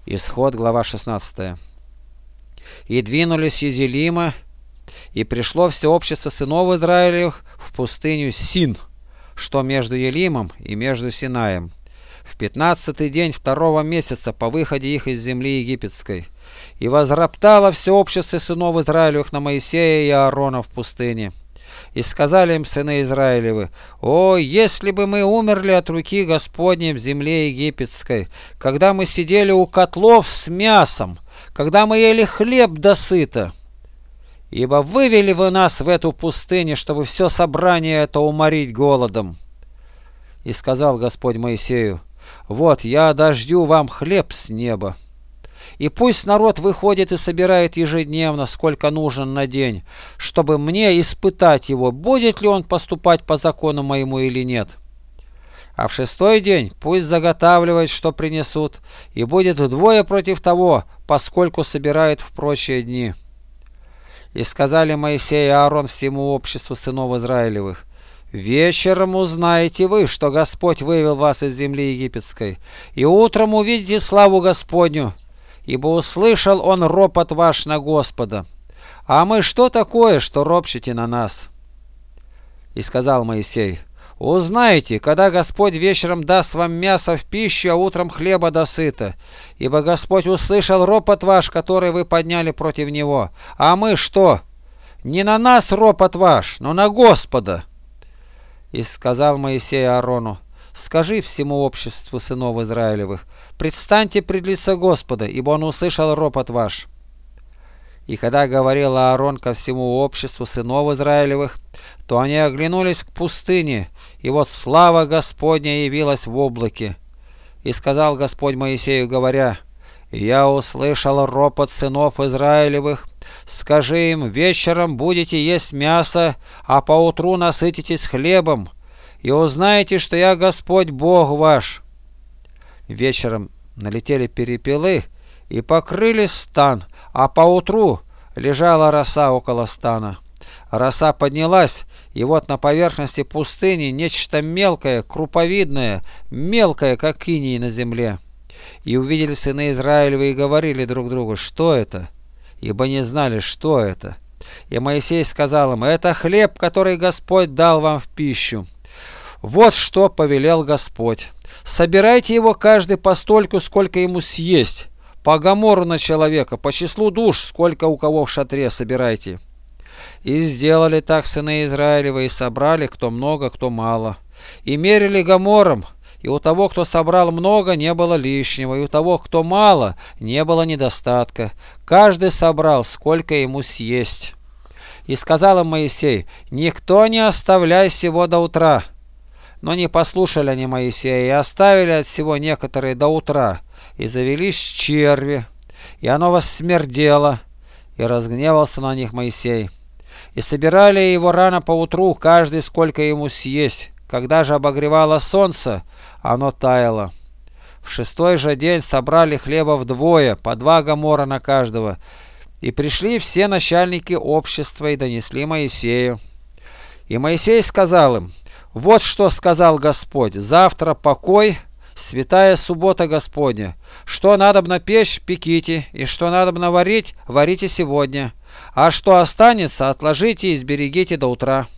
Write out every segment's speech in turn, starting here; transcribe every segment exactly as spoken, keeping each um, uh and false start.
Исход, глава шестнадцатая. «И двинулись из Елима, и пришло все общество сынов Израилевых в пустыню Син, что между Елимом и между Синаем, в пятнадцатый день второго месяца по выходе их из земли египетской. И возроптало все общество сынов Израилевых на Моисея и Аарона в пустыне. И сказали им сыны Израилевы: о, если бы мы умерли от руки Господней в земле египетской, когда мы сидели у котлов с мясом, когда мы ели хлеб досыта! Ибо вывели вы нас в эту пустыню, чтобы все собрание это уморить голодом. И сказал Господь Моисею: вот я дождю вам хлеб с неба. И пусть народ выходит и собирает ежедневно, сколько нужен на день, чтобы мне испытать его, будет ли он поступать по закону моему или нет. А в шестой день пусть заготавливает, что принесут, и будет вдвое против того, поскольку собирает в прочие дни. И сказали Моисей и Аарон всему обществу сынов Израилевых: вечером узнаете вы, что Господь вывел вас из земли египетской, и утром увидите славу Господню, ибо услышал он ропот ваш на Господа. А мы что такое, что ропщите на нас? И сказал Моисей: узнаете, когда Господь вечером даст вам мясо в пищу, а утром хлеба досыта, ибо Господь услышал ропот ваш, который вы подняли против Него. А мы что? Не на нас ропот ваш, но на Господа. И сказал Моисей Аарону: скажи всему обществу сынов Израилевых: предстаньте пред лицо Господа, ибо Он услышал ропот ваш. И когда говорил Аарон ко всему обществу сынов Израилевых, то они оглянулись к пустыне, и вот слава Господня явилась в облаке. И сказал Господь Моисею, говоря: я услышал ропот сынов Израилевых, скажи им: вечером будете есть мясо, а поутру насытитесь хлебом, и узнаете, что я Господь Бог ваш. Вечером налетели перепелы и покрыли стан, а поутру лежала роса около стана. Роса поднялась, и вот на поверхности пустыни нечто мелкое, круповидное, мелкое, как иней на земле. И увидели сыны Израилевы и говорили друг другу: что это? Ибо не знали, что это. И Моисей сказал им: это хлеб, который Господь дал вам в пищу. Вот что повелел Господь: собирайте его каждый постольку, сколько ему съесть, по гомору на человека, по числу душ, сколько у кого в шатре собирайте. И сделали так сыны Израилевы, и собрали, кто много, кто мало. И мерили гомором, и у того, кто собрал много, не было лишнего, и у того, кто мало, не было недостатка. Каждый собрал, сколько ему съесть. И сказал им Моисей: никто не оставляй сего до утра. Но не послушали они Моисея, и оставили от всего некоторые до утра, и завелись черви, и оно воссмердело, и разгневался на них Моисей. И собирали его рано поутру, каждый сколько ему съесть. Когда же обогревало солнце, оно таяло. В шестой же день собрали хлеба вдвое, по два гомора на каждого. И пришли все начальники общества и донесли Моисею. И Моисей сказал им: вот что сказал Господь: завтра покой, святая суббота Господня. Что надобно печь, пеките, и что надобно варить, варите сегодня. А что останется, отложите и сберегите до утра.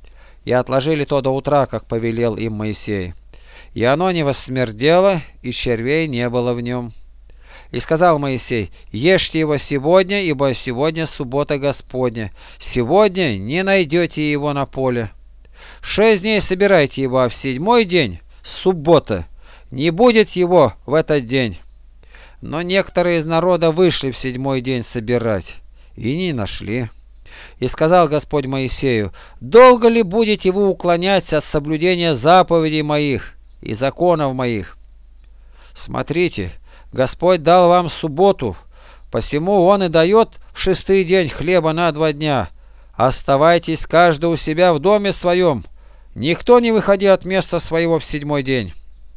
И отложили то до утра, как повелел им Моисей. И оно не воссмердело, и червей не было в нем. И сказал Моисей: ешьте его сегодня, ибо сегодня суббота Господня. Сегодня не найдете его на поле. Шесть дней собирайте его, а в седьмой день, суббота, не будет его в этот день. Но некоторые из народа вышли в седьмой день собирать, и не нашли. И сказал Господь Моисею: долго ли будете вы уклоняться от соблюдения заповедей моих и законов моих? Смотрите, Господь дал вам субботу, посему Он и дает в шестый день хлеба на два дня. Оставайтесь каждый у себя в доме своем, никто не выходи от места своего в седьмой день.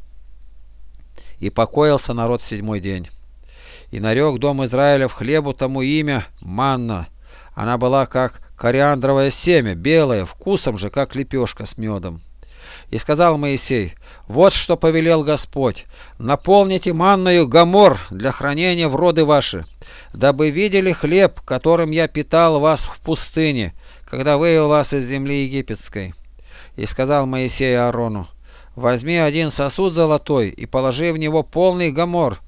И покоился народ в седьмой день. И нарек дом Израилев хлебу тому имя манна. Она была как кориандровое семя, белое, вкусом же, как лепешка с медом. И сказал Моисей: вот что повелел Господь: наполните манною гомор для хранения в роды ваши, дабы видели хлеб, которым я питал вас в пустыне, когда вывел вас из земли египетской. И сказал Моисей Аарону: возьми один сосуд золотой и положи в него полный гомор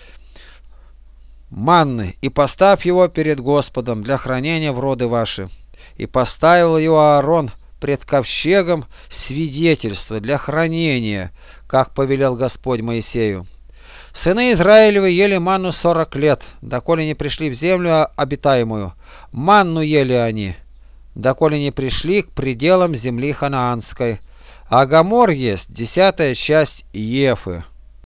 манны, и поставь его перед Господом для хранения в роды ваши. И поставил его Аарон пред ковчегом свидетельства для хранения, как повелел Господь Моисею. Сыны Израилевы ели манну сорок лет, доколе не пришли в землю обитаемую. Манну ели они, доколе не пришли к пределам земли ханаанской. А гомор есть десятая часть ефы.